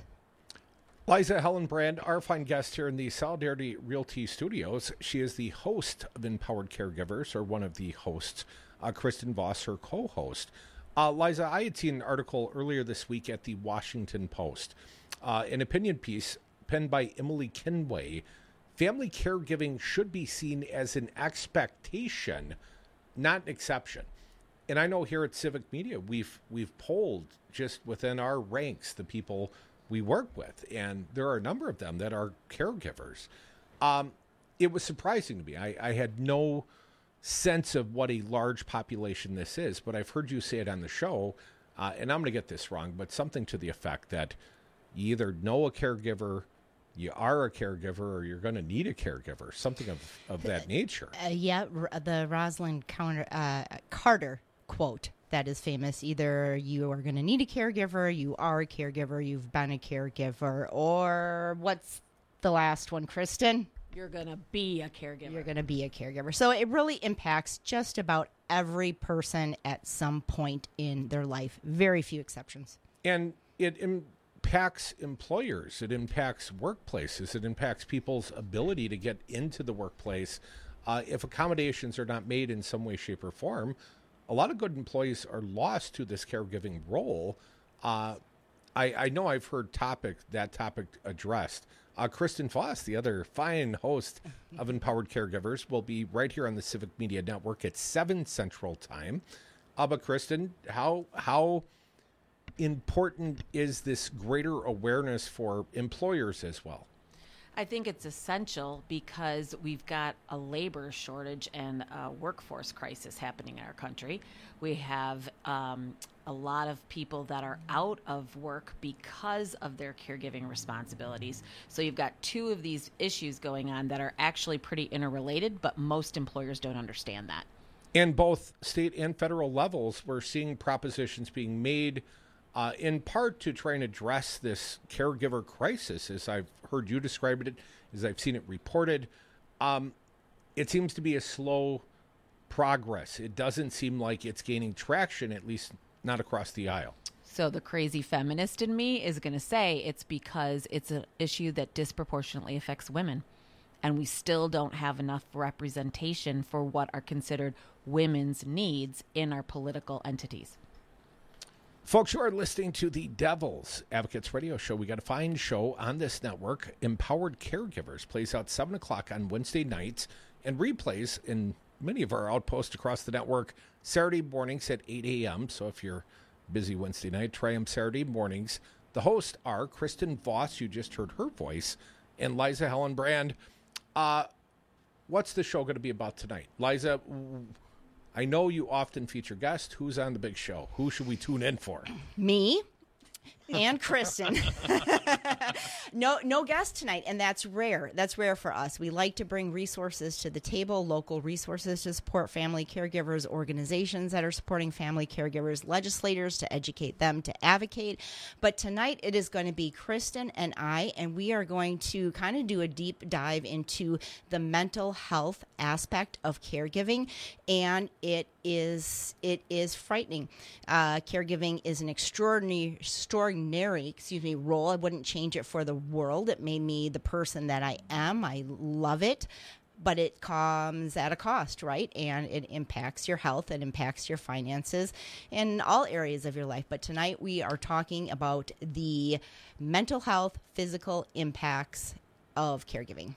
Liza Hellenbrand, our fine guest here in the Solidarity Realty Studios. She is the host of Empowered Caregivers, or one of the hosts. Kristen Voss, her co-host. Liza, I had seen an article earlier this week at the Washington Post, an opinion piece penned by Emily Kinway. Family caregiving should be seen as an expectation, not an exception. And I know here at Civic Media, we've polled just within our ranks the people we work with, and there are a number of them that are caregivers. it was surprising to me. I had no sense of what a large population this is, but I've heard you say it on the show, and I'm going to get this wrong, but something to the effect that you either know a caregiver, you are a caregiver, or you're going to need a caregiver, something of that nature. The Rosalind Carter quote that is famous. Either you are going to need a caregiver, you are a caregiver, you've been a caregiver, or what's the last one, Kristen? You're going to be a caregiver. You're going to be a caregiver. So it really impacts just about every person at some point in their life. Very few exceptions. And it impacts employers. It impacts workplaces. It impacts people's ability to get into the workplace. If accommodations are not made in some way, shape, or form, a lot of good employees are lost to this caregiving role. I know I've heard that topic addressed. Kristen Voss, the other fine host of Empowered Caregivers, will be right here on the Civic Media Network at 7 Central Time. But Kristen, how important is this greater awareness for employers as well? I think it's essential because we've got a labor shortage and a workforce crisis happening in our country. We have a lot of people that are out of work because of their caregiving responsibilities. So you've got two of these issues going on that are actually pretty interrelated, but most employers don't understand that. And both state and federal levels, we're seeing propositions being made in part to try and address this caregiver crisis, as I've heard you describe it, as I've seen it reported. It seems to be a slow progress. It doesn't seem like it's gaining traction, at least not across the aisle. So the crazy feminist in me is going to say it's because it's an issue that disproportionately affects women. And we still don't have enough representation for what are considered women's needs in our political entities. Folks, you are listening to the Devil's Advocates Radio Show. We got a fine show on this network. Empowered Caregivers plays out 7 o'clock on Wednesday nights and replays in many of our outposts across the network Saturday mornings at 8 a.m. So if you're busy Wednesday night, try them Saturday mornings. The hosts are Kristen Voss, you just heard her voice, and Liza Hellenbrand. What's the show going to be about tonight? Liza, I know you often feature guests. Who's on the big show? Who should we tune in for? Me and Kristen. No guest tonight, and that's rare. That's rare for us. We like to bring resources to the table, local resources to support family caregivers, organizations that are supporting family caregivers, legislators to educate them, to advocate. But tonight it is going to be Kristen and I, and we are going to kind of do a deep dive into the mental health aspect of caregiving, and it is frightening. Caregiving is an extraordinary role. I wouldn't change it for the world. It made me the person that I am. I love it, but it comes at a cost, right? And it impacts your health, it impacts your finances in all areas of your life. But tonight we are talking about the mental health, physical impacts of caregiving.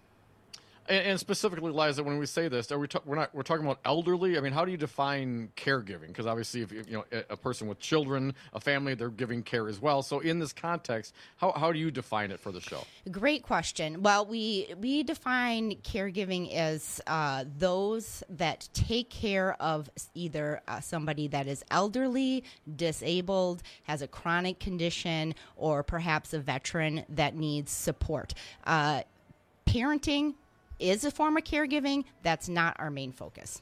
And specifically, Liza, when we say this, we're talking about elderly. I mean, how do you define caregiving? Because obviously, if a person with children, a family, they're giving care as well. So in this context, how do you define it for the show? Great question. Well, we define caregiving as those that take care of either somebody that is elderly, disabled, has a chronic condition, or perhaps a veteran that needs support. Parenting is a form of caregiving. That's not our main focus.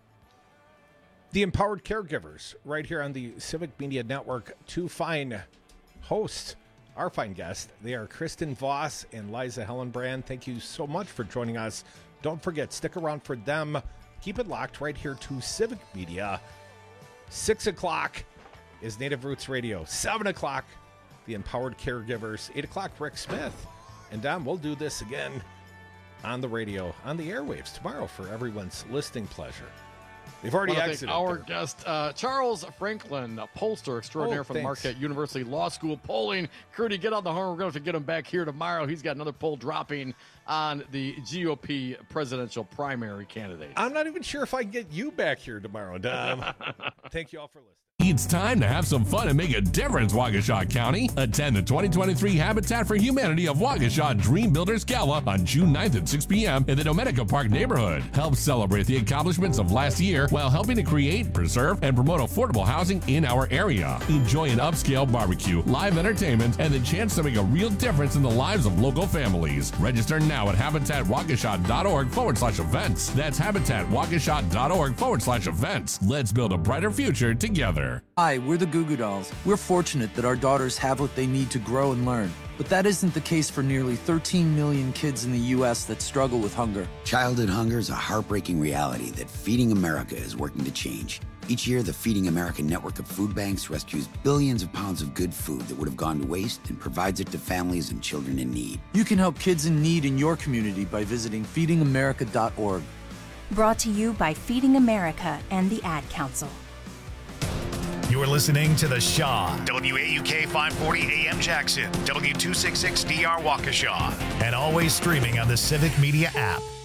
The Empowered Caregivers, right here on the Civic Media Network. Two fine hosts, our fine guests. They are Kristen Voss and Liza Hellenbrand. Thank you so much for joining us. Don't forget, stick around for them. Keep it locked right here to Civic Media. 6 o'clock is Native Roots Radio. 7 o'clock, the Empowered Caregivers. 8 o'clock, Rick Smith. And Dom, we'll do this again on the radio, on the airwaves tomorrow for everyone's listening pleasure. They've already exited. Our guest, Charles Franklin, a pollster extraordinaire from the Marquette University Law School polling. Curdy, get on the horn. We're going to have to get him back here tomorrow. He's got another poll dropping on the GOP presidential primary candidate. I'm not even sure if I can get you back here tomorrow, Dom. Thank you all for listening. It's time to have some fun and make a difference, Waukesha County. Attend the 2023 Habitat for Humanity of Waukesha Dream Builders Gala on June 9th at 6 p.m. in the Domenica Park neighborhood. Help celebrate the accomplishments of last year while helping to create, preserve, and promote affordable housing in our area. Enjoy an upscale barbecue, live entertainment, and the chance to make a real difference in the lives of local families. Register now at habitatwaukesha.org/events. That's habitatwaukesha.org/events. Let's build a brighter future together. Hi, we're the Goo Goo Dolls. We're fortunate that our daughters have what they need to grow and learn. But that isn't the case for nearly 13 million kids in the U.S. that struggle with hunger. Childhood hunger is a heartbreaking reality that Feeding America is working to change. Each year, the Feeding America network of food banks rescues billions of pounds of good food that would have gone to waste and provides it to families and children in need. You can help kids in need in your community by visiting feedingamerica.org. Brought to you by Feeding America and the Ad Council. You're listening to The Shaw, WAUK 540 AM Jackson, W266DR Waukesha, and always streaming on the Civic Media app.